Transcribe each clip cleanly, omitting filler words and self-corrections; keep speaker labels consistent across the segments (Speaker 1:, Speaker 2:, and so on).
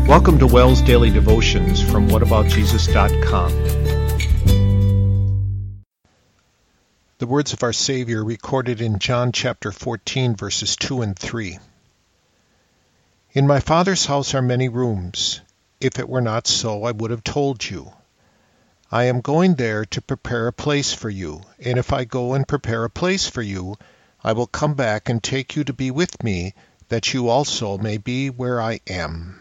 Speaker 1: Welcome to Wells Daily Devotions from whataboutjesus.com. The words of our Savior recorded in John chapter 14, verses 2 and 3. In my Father's house are many rooms. If it were not so, I would have told you. I am going there to prepare a place for you, and if I go and prepare a place for you, I will come back and take you to be with me, that you also may be where I am.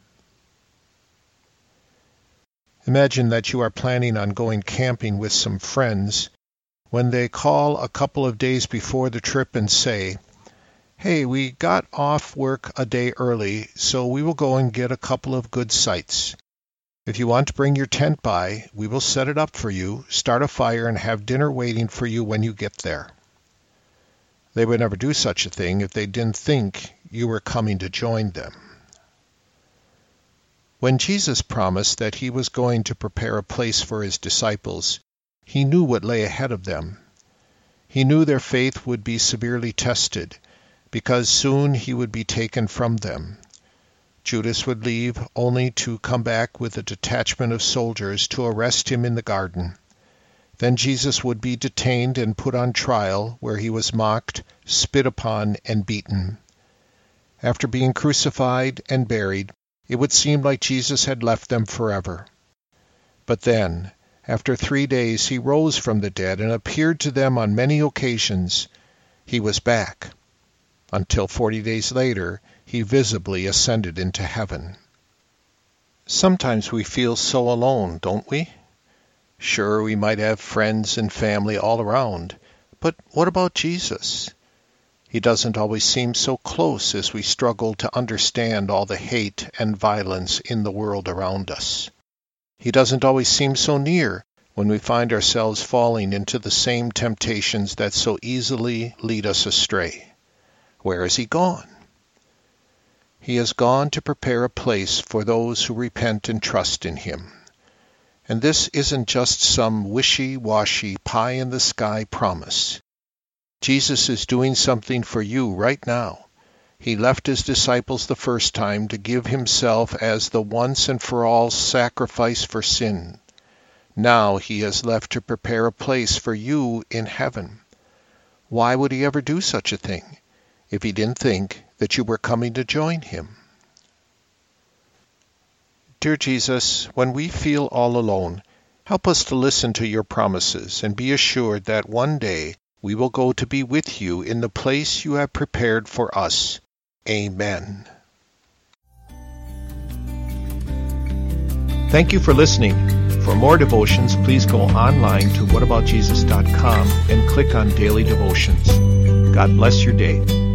Speaker 1: Imagine that you are planning on going camping with some friends when they call a couple of days before the trip and say, "Hey, we got off work a day early, so we will go and get a couple of good sites. If you want to bring your tent by, we will set it up for you, start a fire, and have dinner waiting for you when you get there." They would never do such a thing if they didn't think you were coming to join them. When Jesus promised that he was going to prepare a place for his disciples, he knew what lay ahead of them. He knew their faith would be severely tested, because soon he would be taken from them. Judas would leave only to come back with a detachment of soldiers to arrest him in the garden. Then Jesus would be detained and put on trial, where he was mocked, spit upon, and beaten. After being crucified and buried, it would seem like Jesus had left them forever. But then, after 3 days, he rose from the dead and appeared to them on many occasions. He was back, until 40 days later, he visibly ascended into heaven. Sometimes we feel so alone, don't we? Sure, we might have friends and family all around, but what about Jesus? He doesn't always seem so close as we struggle to understand all the hate and violence in the world around us. He doesn't always seem so near when we find ourselves falling into the same temptations that so easily lead us astray. Where has he gone? He has gone to prepare a place for those who repent and trust in him. And this isn't just some wishy-washy pie-in-the-sky promise. Jesus is doing something for you right now. He left his disciples the first time to give himself as the once-and-for-all sacrifice for sin. Now he has left to prepare a place for you in heaven. Why would he ever do such a thing if he didn't think that you were coming to join him? Dear Jesus, when we feel all alone, help us to listen to your promises and be assured that one day we will go to be with you in the place you have prepared for us. Amen. Thank you for listening. For more devotions, please go online to whataboutjesus.com and click on Daily Devotions. God bless your day.